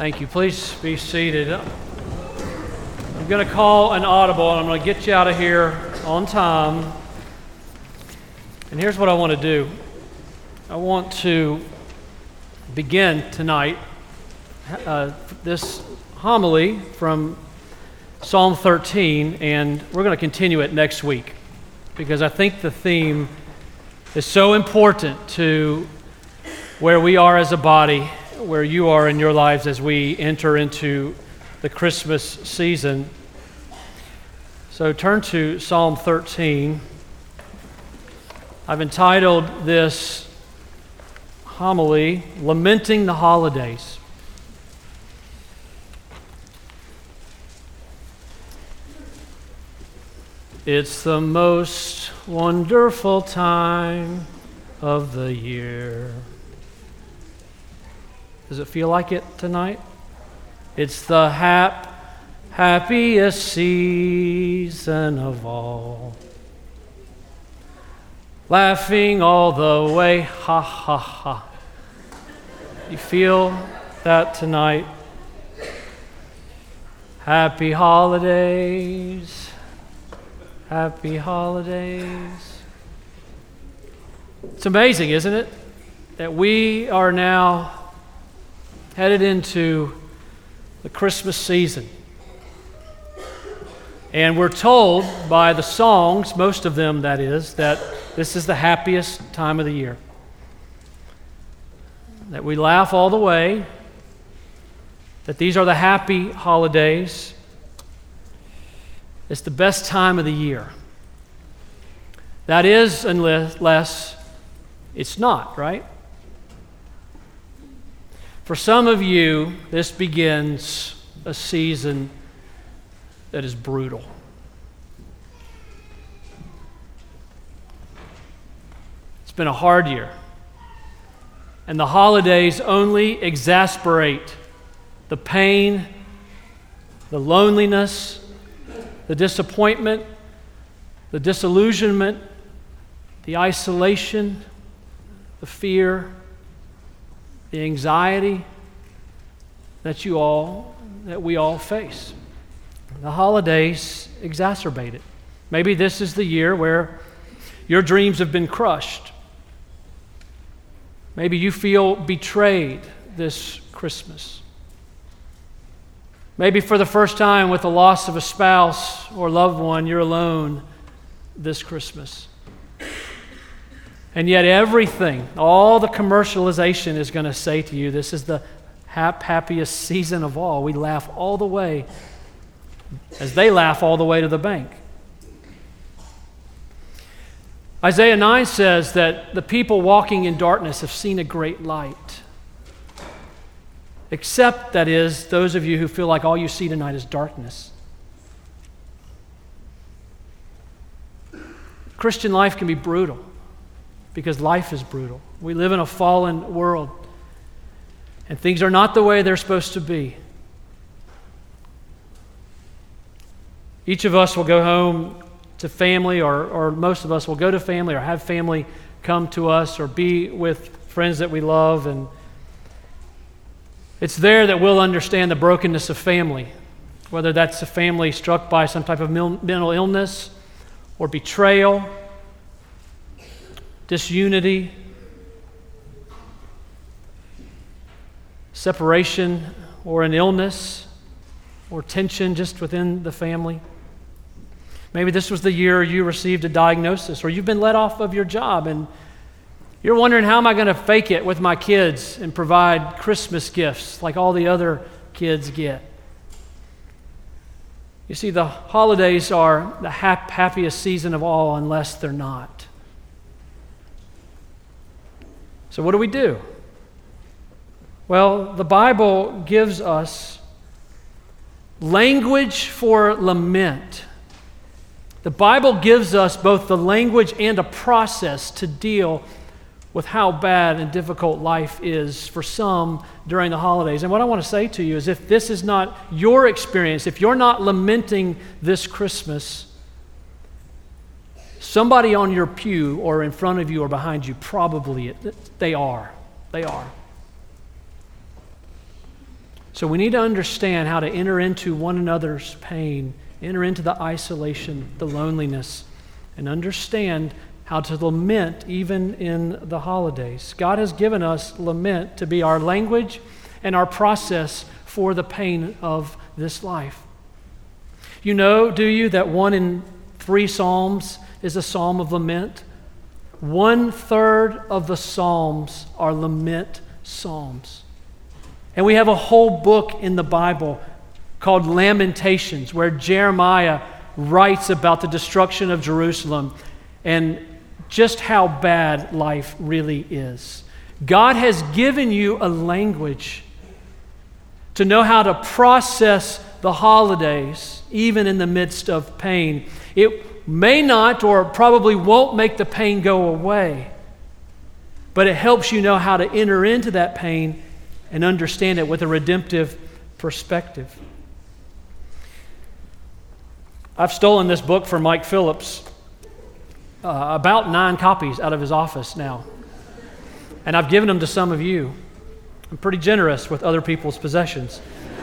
Thank you. Please be seated. I'm going to call an audible, and I'm going to get you out of here on time. And here's what I want to do. I want to begin tonight this homily from Psalm 13, and we're going to continue it next week because I think the theme is so important to where we are as a body, where you are in your lives as we enter into the Christmas season. So turn to Psalm 13. I've entitled this homily, Lamenting the Holidays. It's the most wonderful time of the year. Does it feel like it tonight? It's the happiest season of all. Laughing all the way, ha ha ha. You feel that tonight? Happy holidays. Happy holidays. It's amazing, isn't it? That we are now headed into the Christmas season. And we're told by the songs, most of them that is, that this is the happiest time of the year. That we laugh all the way, that these are the happy holidays. It's the best time of the year. That is, unless it's not, right? For some of you, this begins a season that is brutal. It's been a hard year. And the holidays only exasperate the pain, the loneliness, the disappointment, the disillusionment, the isolation, the fear, the anxiety that we all face. The holidays exacerbate it. Maybe this is the year where your dreams have been crushed. Maybe you feel betrayed this Christmas. Maybe for the first time with the loss of a spouse or loved one, you're alone this Christmas. And yet everything, all the commercialization is going to say to you, this is the happiest season of all. We laugh all the way, as they laugh all the way to the bank. Isaiah 9 says that the people walking in darkness have seen a great light. Except, that is, those of you who feel like all you see tonight is darkness. Christian life can be brutal. Because life is brutal. We live in a fallen world. And things are not the way they're supposed to be. Each of us will go home to family, or most of us will go to family or have family come to us or be with friends that we love. And it's there that we'll understand the brokenness of family. Whether that's a family struck by some type of mental illness or betrayal, disunity, separation, or an illness, or tension just within the family. Maybe this was the year you received a diagnosis, or you've been let off of your job, and you're wondering, how am I going to fake it with my kids and provide Christmas gifts like all the other kids get? You see, the holidays are the happiest season of all unless they're not. So what do we do? Well, the Bible gives us language for lament. The Bible gives us both the language and a process to deal with how bad and difficult life is for some during the holidays. And what I want to say to you is, if this is not your experience, if you're not lamenting this Christmas, somebody on your pew or in front of you or behind you, probably they are. So we need to understand how to enter into one another's pain, enter into the isolation, the loneliness, and understand how to lament even in the holidays. God has given us lament to be our language and our process for the pain of this life. You know, do you, that 1 in 3 Psalms is a psalm of lament? 1/3 of the Psalms are lament psalms. And we have a whole book in the Bible called Lamentations, where Jeremiah writes about the destruction of Jerusalem and just how bad life really is. God has given you a language to know how to process the holidays, even in the midst of pain. It may not or probably won't make the pain go away, but it helps you know how to enter into that pain and understand it with a redemptive perspective. I've stolen this book from Mike Phillips, about 9 copies out of his office now. And I've given them to some of you. I'm pretty generous with other people's possessions.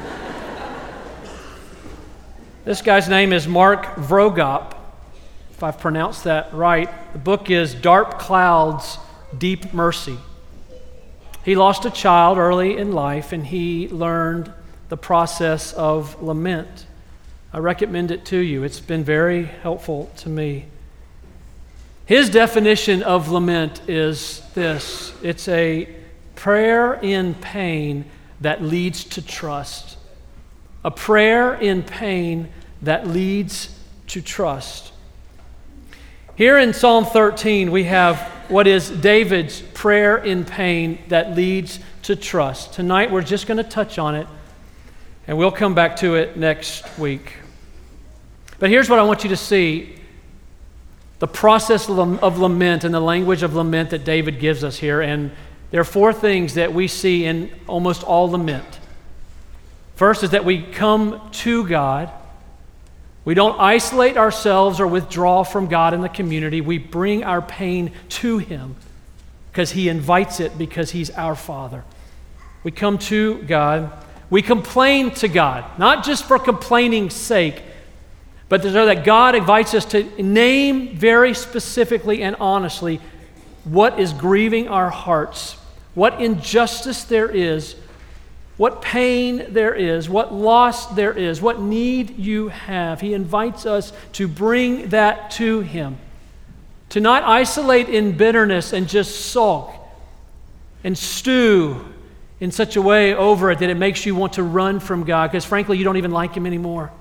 This guy's name is Mark Vroegop, if I've pronounced that right. The book is Dark Clouds, Deep Mercy. He lost a child early in life, and he learned the process of lament. I recommend it to you. It's been very helpful to me. His definition of lament is this: it's a prayer in pain that leads to trust. A prayer in pain that leads to trust. Here in Psalm 13, we have what is David's prayer in pain that leads to trust. Tonight, we're just going to touch on it, and we'll come back to it next week. But here's what I want you to see: the process of lament and the language of lament that David gives us here. And there are 4 things that we see in almost all lament. First is that we come to God. We don't isolate ourselves or withdraw from God in the community. We bring our pain to Him because He invites it, because He's our Father. We come to God. We complain to God, not just for complaining's sake, but so that God invites us to name very specifically and honestly what is grieving our hearts, what injustice there is, what pain there is, what loss there is, what need you have. He invites us to bring that to Him, to not isolate in bitterness and just sulk and stew in such a way over it that it makes you want to run from God, because frankly, you don't even like Him anymore.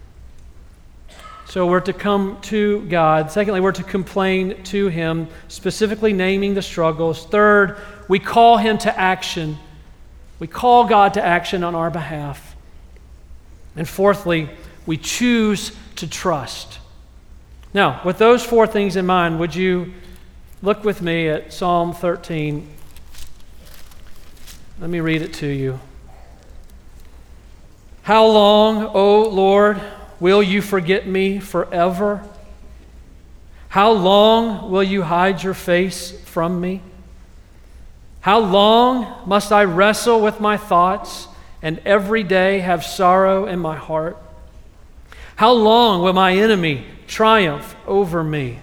So we're to come to God. Secondly, we're to complain to Him, specifically naming the struggles. Third, we call Him to action. We call God to action on our behalf. And fourthly, we choose to trust. Now, with those 4 things in mind, would you look with me at Psalm 13? Let me read it to you. How long, O Lord, will you forget me forever? How long will you hide your face from me? How long must I wrestle with my thoughts and every day have sorrow in my heart? How long will my enemy triumph over me?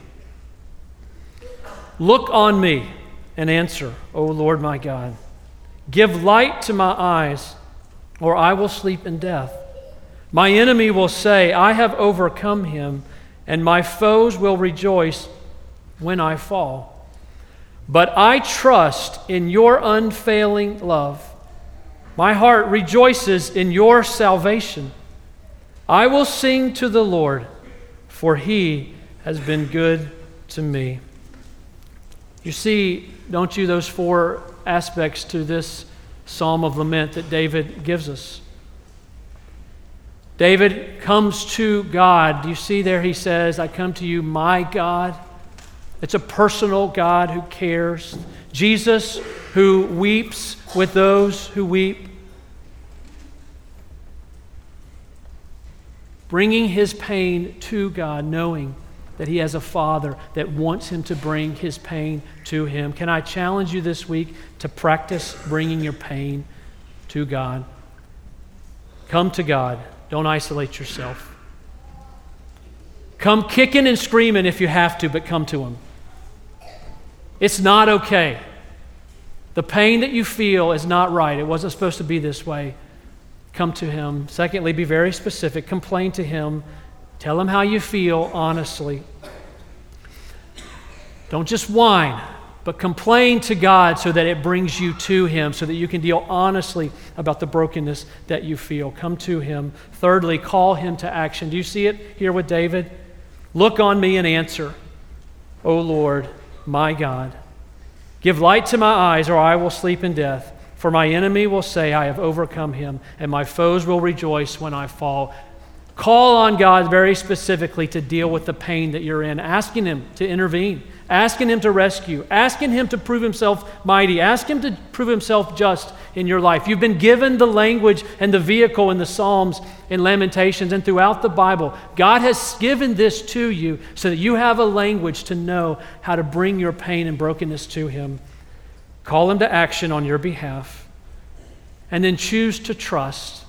Look on me and answer, O Lord my God. Give light to my eyes, or I will sleep in death. My enemy will say, I have overcome him, and my foes will rejoice when I fall. But I trust in your unfailing love. My heart rejoices in your salvation. I will sing to the Lord, for He has been good to me. You see, don't you, those 4 aspects to this psalm of lament that David gives us? David comes to God. Do you see there he says, I come to you, my God. It's a personal God who cares. Jesus who weeps with those who weep. Bringing his pain to God, knowing that He has a Father that wants him to bring his pain to Him. Can I challenge you this week to practice bringing your pain to God? Come to God. Don't isolate yourself. Come kicking and screaming if you have to, but come to Him. It's not okay. The pain that you feel is not right. It wasn't supposed to be this way. Come to Him. Secondly, be very specific. Complain to Him. Tell Him how you feel honestly. Don't just whine, but complain to God so that it brings you to Him, so that you can deal honestly about the brokenness that you feel. Come to Him. Thirdly, call Him to action. Do you see it here with David? Look on me and answer, O Lord, my God. Give light to my eyes, or I will sleep in death. For my enemy will say, I have overcome him, and my foes will rejoice when I fall. Call on God very specifically to deal with the pain that you're in, asking Him to intervene, asking Him to rescue, asking Him to prove Himself mighty, ask Him to prove Himself just in your life. You've been given the language and the vehicle in the Psalms and Lamentations and throughout the Bible. God has given this to you so that you have a language to know how to bring your pain and brokenness to Him. Call Him to action on your behalf, and then choose to trust.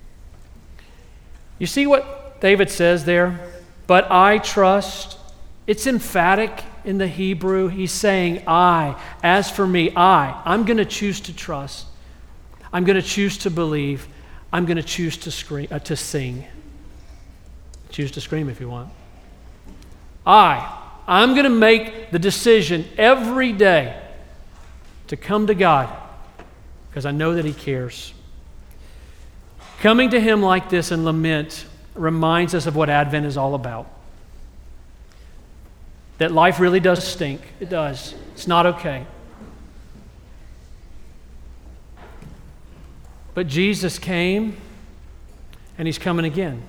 You see what David says there? But I trust. It's emphatic in the Hebrew. He's saying, as for me, I'm going to choose to trust. I'm going to choose to believe. I'm going to choose to sing. Choose to scream if you want. I'm going to make the decision every day to come to God because I know that He cares. Coming to Him like this in lament reminds us of what Advent is all about. That life really does stink. It does. It's not okay. But Jesus came, and He's coming again.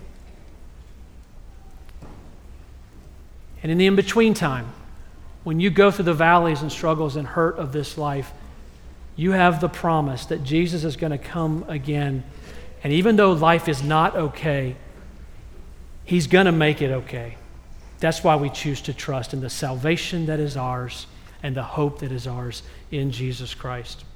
And in the in-between time, when you go through the valleys and struggles and hurt of this life, you have the promise that Jesus is going to come again. And even though life is not okay, He's going to make it okay. That's why we choose to trust in the salvation that is ours and the hope that is ours in Jesus Christ.